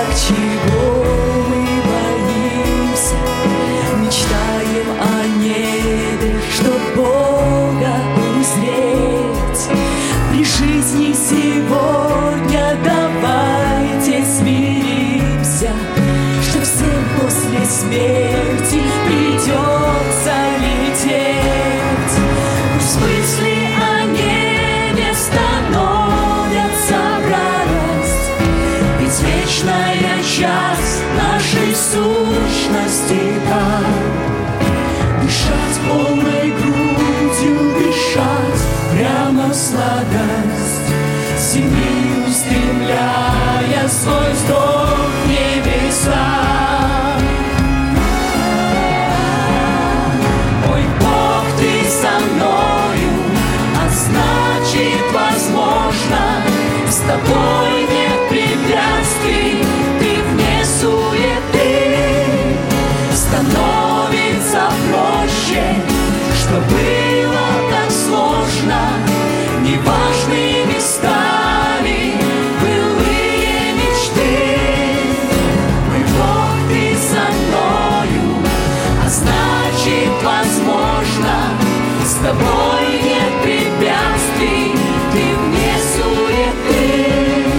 чего мы боимся, мечтаем о небе, чтоб Бога узреть. При жизни сегодня давайте смиримся, что всем после смерти придется лететь. Пусть мысли о небе становятся в радость, ведь вечная часть нашей сущности там. Дышать полной грудью, дышать прямо в сладость, сильнее устремляя свой вздох в небеса. Мой Бог, Ты со мною, а значит, возможно, с Тобой нет препятствий, Ты вне суеты. Становится проще, что было так сложно, неважными стали былые мечты. Мой Бог, Ты со мною, а значит, возможно, с Тобой нет препятствий, Ты вне суеты.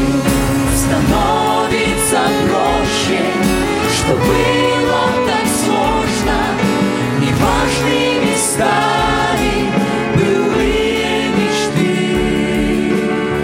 Становится проще, что было так сложно, неважными стали былые мечты.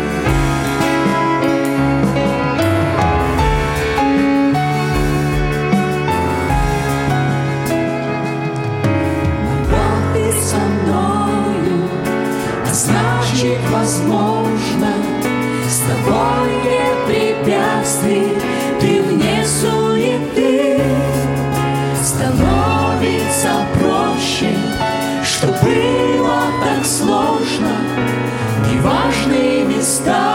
Бог, Ты со мною, а значит, возможно, с Тобой нет препятствий, Ты вне суеты. Становится проще, что было так сложно, неважные места.